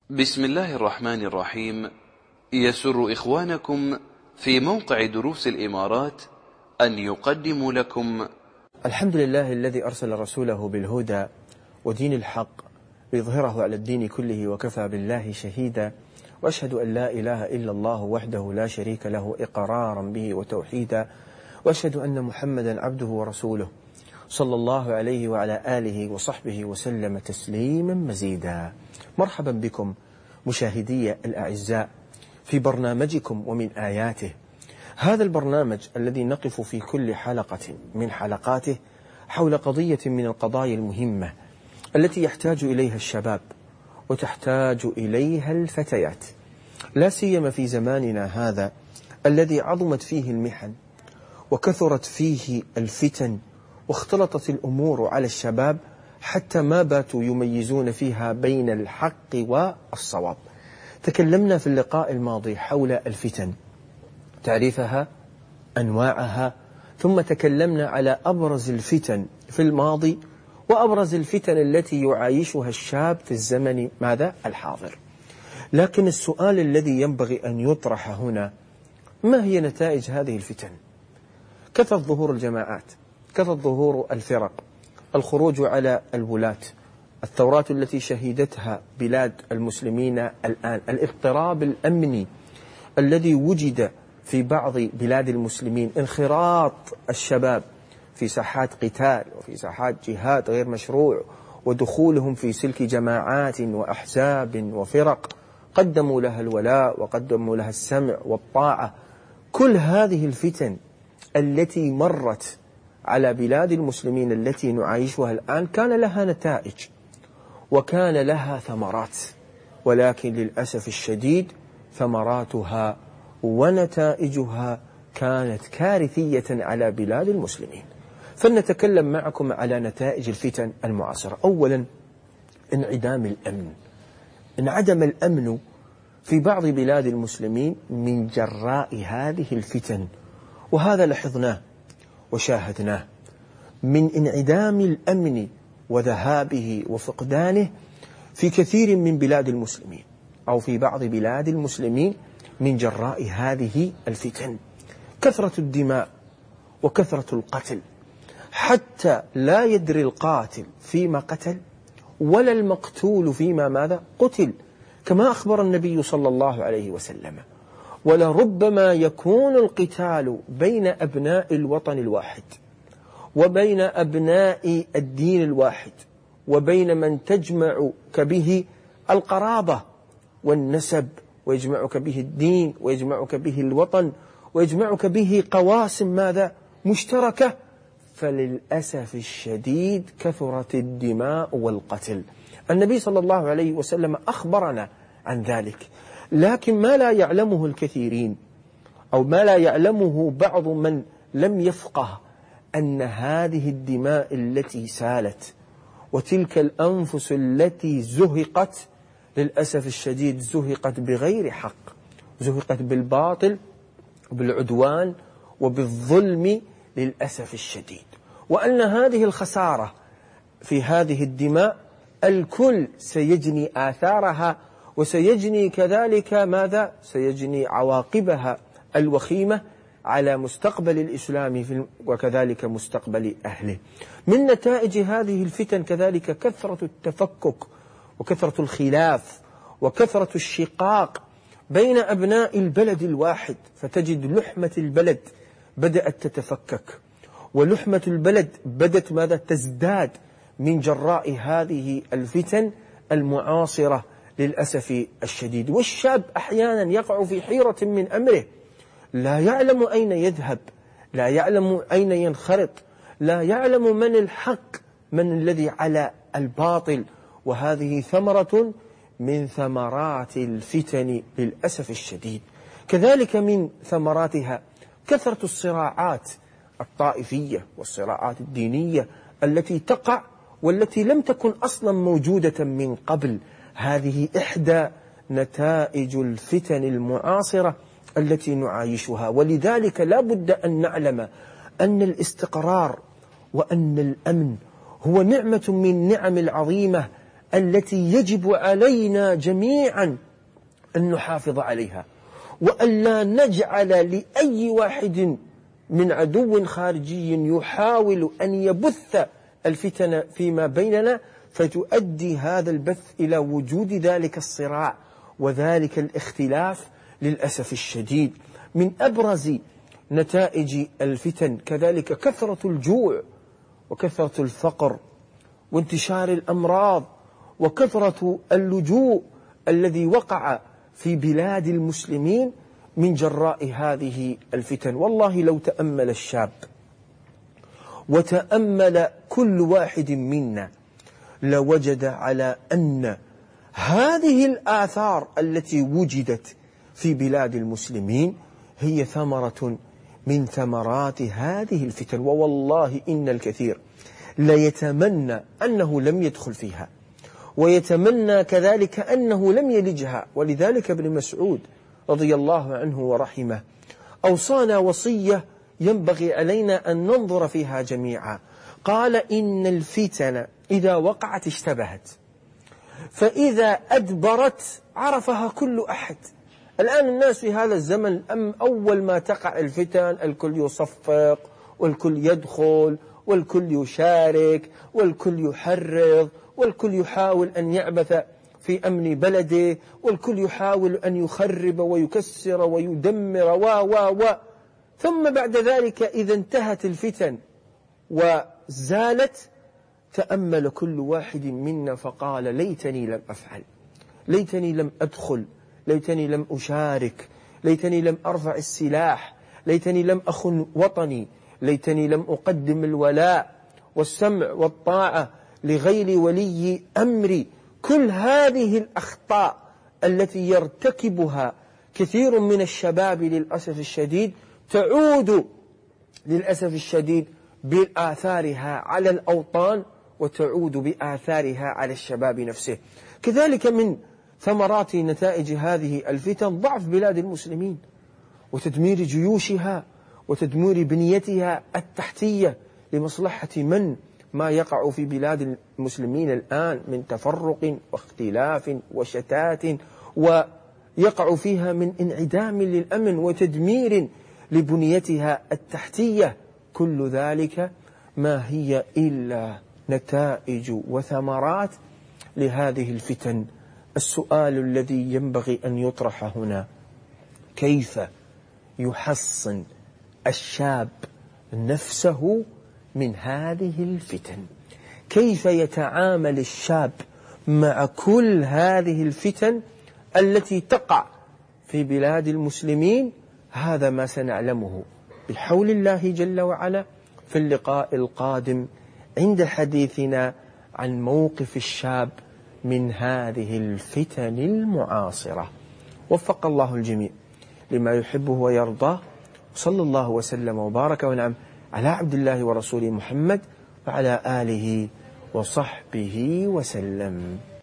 بسم الله الرحمن الرحيم. يسر إخوانكم في موقع دروس الإمارات أن يقدموا لكم الحمد لله الذي أرسل رسوله بالهدى ودين الحق ليظهره على الدين كله وكفى بالله شهيدا، وأشهد أن لا إله إلا الله وحده لا شريك له إقرارا به وتوحيدا، وأشهد أن محمدا عبده ورسوله صلى الله عليه وعلى آله وصحبه وسلم تسليما مزيدا. مرحبا بكم مشاهدي الأعزاء في برنامجكم ومن آياته، هذا البرنامج الذي نقف في كل حلقة من حلقاته حول قضية من القضايا المهمة التي يحتاج إليها الشباب وتحتاج إليها الفتيات، لا سيما في زماننا هذا الذي عظمت فيه المحن وكثرت فيه الفتن واختلطت الأمور على الشباب حتى ما باتوا يميزون فيها بين الحق والصواب. تكلمنا في اللقاء الماضي حول الفتن، تعريفها، أنواعها، ثم تكلمنا على أبرز الفتن في الماضي وأبرز الفتن التي يعايشها الشاب في الزمن الحاضر. لكن السؤال الذي ينبغي أن يطرح هنا: ما هي نتائج هذه الفتن؟ كثرت ظهور الجماعات، كثرت ظهور الفرق، الخروج على الولاة، الثورات التي شهدتها بلاد المسلمين الآن، الاضطراب الأمني الذي وجد في بعض بلاد المسلمين، انخراط الشباب في ساحات قتال وفي ساحات جهاد غير مشروع، ودخولهم في سلك جماعات وأحزاب وفرق قدموا لها الولاء وقدموا لها السمع والطاعة. كل هذه الفتن التي مرت على بلاد المسلمين التي نعايشها الآن كان لها نتائج وكان لها ثمرات، ولكن للأسف الشديد ثمراتها ونتائجها كانت كارثية على بلاد المسلمين. فلنتكلم معكم على نتائج الفتن المعاصرة. أولا، انعدام الأمن. انعدم الأمن في بعض بلاد المسلمين من جراء هذه الفتن، وهذا لاحظناه وشاهدناه من انعدام الأمن وذهابه وفقدانه في كثير من بلاد المسلمين أو في بعض بلاد المسلمين من جراء هذه الفتن. كثرة الدماء وكثرة القتل، حتى لا يدري القاتل فيما قتل ولا المقتول فيما قتل، كما أخبر النبي صلى الله عليه وسلم: ولربما يكون القتال بين أبناء الوطن الواحد وبين أبناء الدين الواحد وبين من تجمعك به القرابة والنسب، ويجمعك به الدين، ويجمعك به الوطن، ويجمعك به قواسم مشتركة. فللأسف الشديد كثرت الدماء والقتل. النبي صلى الله عليه وسلم أخبرنا عن ذلك، لكن ما لا يعلمه الكثيرين أو ما لا يعلمه بعض من لم يفقه أن هذه الدماء التي سالت وتلك الأنفس التي زهقت للأسف الشديد زهقت بغير حق، زهقت بالباطل وبالعدوان وبالظلم للأسف الشديد، وأن هذه الخسارة في هذه الدماء الكل سيجني آثارها وسيجني كذلك سيجني عواقبها الوخيمة على مستقبل الإسلام وكذلك مستقبل أهله. من نتائج هذه الفتن كذلك كثرة التفكك وكثرة الخلاف وكثرة الشقاق بين أبناء البلد الواحد، فتجد لحمة البلد بدأت تتفكك، ولحمة البلد بدأت تزداد من جراء هذه الفتن المعاصرة للأسف الشديد. والشاب أحيانا يقع في حيرة من أمره، لا يعلم أين يذهب، لا يعلم أين ينخرط، لا يعلم من الحق من الذي على الباطل، وهذه ثمرة من ثمرات الفتن للأسف الشديد. كذلك من ثمراتها كثرة الصراعات الطائفية والصراعات الدينية التي تقع والتي لم تكن أصلا موجودة من قبل. هذه إحدى نتائج الفتن المعاصرة التي نعايشها. ولذلك لا بد أن نعلم أن الاستقرار وأن الأمن هو نعمة من نعم العظيمة التي يجب علينا جميعا أن نحافظ عليها، وأن لا نجعل لأي واحد من عدو خارجي يحاول أن يبث الفتن فيما بيننا فتؤدي هذا البث إلى وجود ذلك الصراع وذلك الاختلاف. للأسف الشديد من أبرز نتائج الفتن كذلك كثرة الجوع وكثرة الفقر وانتشار الأمراض وكثرة اللجوء الذي وقع في بلاد المسلمين من جراء هذه الفتن. والله لو تأمل الشاب وتأمل كل واحد منا لوجد على أن هذه الآثار التي وجدت في بلاد المسلمين هي ثمرة من ثمرات هذه الفتن. ووالله إن الكثير لا يتمنى أنه لم يدخل فيها، ويتمنى كذلك أنه لم يلجها. ولذلك ابن مسعود رضي الله عنه ورحمه أوصانا وصية ينبغي علينا أن ننظر فيها جميعا. قال: إن الفتن إذا وقعت اشتبهت، فإذا أدبرت عرفها كل أحد. الآن الناس في هذا الزمن أول ما تقع الفتن الكل يصفق والكل يدخل والكل يشارك والكل يحرض والكل يحاول أن يعبث في أمن بلده والكل يحاول أن يخرب ويكسر ويدمر ثم بعد ذلك إذا انتهت الفتن وزالت تأمل كل واحد منا فقال: ليتني لم أفعل، ليتني لم أدخل، ليتني لم أشارك، ليتني لم أرفع السلاح، ليتني لم أخن وطني، ليتني لم أقدم الولاء والسمع والطاعة لغير ولي أمري. كل هذه الأخطاء التي يرتكبها كثير من الشباب للأسف الشديد تعود للأسف الشديد بآثارها على الأوطان وتعود بآثارها على الشباب نفسه. كذلك من ثمرات نتائج هذه الفتن ضعف بلاد المسلمين وتدمير جيوشها وتدمير بنيتها التحتية لمصلحة من ما يقع في بلاد المسلمين الآن من تفرق واختلاف وشتات، ويقع فيها من انعدام للأمن وتدمير لبنيتها التحتية. كل ذلك ما هي إلا نتائج وثمرات لهذه الفتن. السؤال الذي ينبغي أن يطرح هنا: كيف يحصن الشاب نفسه من هذه الفتن؟ كيف يتعامل الشاب مع كل هذه الفتن التي تقع في بلاد المسلمين؟ هذا ما سنعلمه بحول الله جل وعلا في اللقاء القادم عند حديثنا عن موقف الشاب من هذه الفتن المعاصرة. وفق الله الجميع لما يحبه ويرضاه، صلى الله وسلم وبارك ونعم على عبد الله ورسوله محمد وعلى آله وصحبه وسلم.